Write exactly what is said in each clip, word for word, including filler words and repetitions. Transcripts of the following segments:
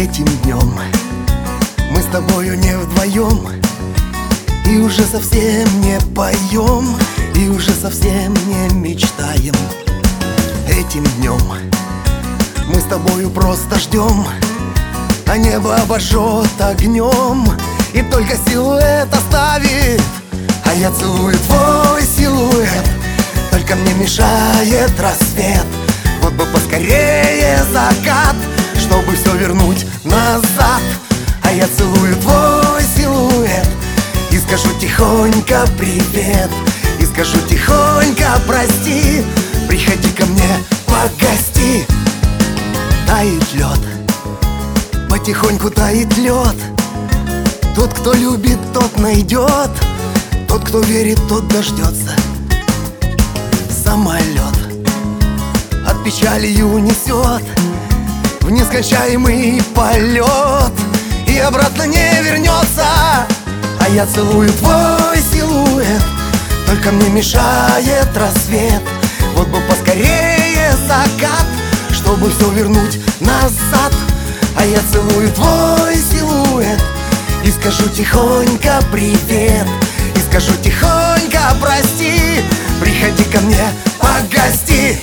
Этим днем мы с тобою не вдвоем, и уже совсем не поем, и уже совсем не мечтаем. Этим днем мы с тобою просто ждем, а небо обожжет огнем, и только силуэт оставит. А я целую твой силуэт, только мне мешает рассвет. Вот бы поскорее закат, чтобы все вернуть назад. А я целую твой силуэт и скажу тихонько привет, и скажу тихонько прости. Приходи ко мне погости. Тает лед, потихоньку тает лед. Тот, кто любит, тот найдет, тот, кто верит, тот дождется. Самолет от печали унесет в нескончаемый полет, и обратно не вернется. А я целую твой силуэт, только мне мешает рассвет. Вот бы поскорее закат, чтобы все вернуть назад. А я целую твой силуэт и скажу тихонько привет, и скажу тихонько прости. Приходи ко мне погости.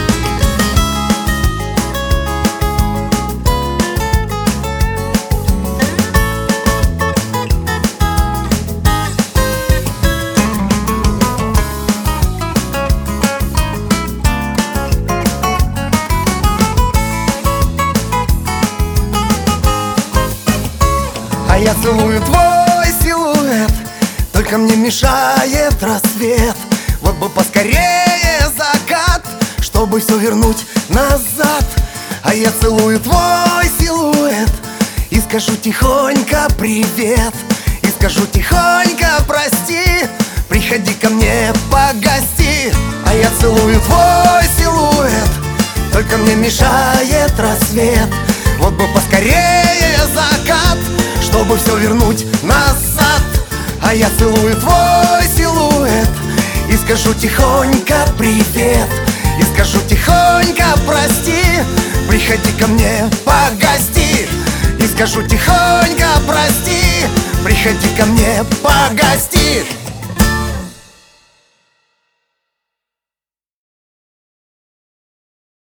А я целую твой силуэт, только мне мешает рассвет. Вот бы поскорее закат, чтобы все вернуть назад. А я целую твой силуэт и скажу тихонько привет, и скажу тихонько прости. Приходи ко мне погости. А я целую твой силуэт, только мне мешает рассвет. Вот бы поскорее закат, чтобы все вернуть назад. А я целую твой силуэт и скажу тихонько привет, и скажу тихонько прости. Приходи ко мне погости, и скажу тихонько прости. Приходи ко мне погости.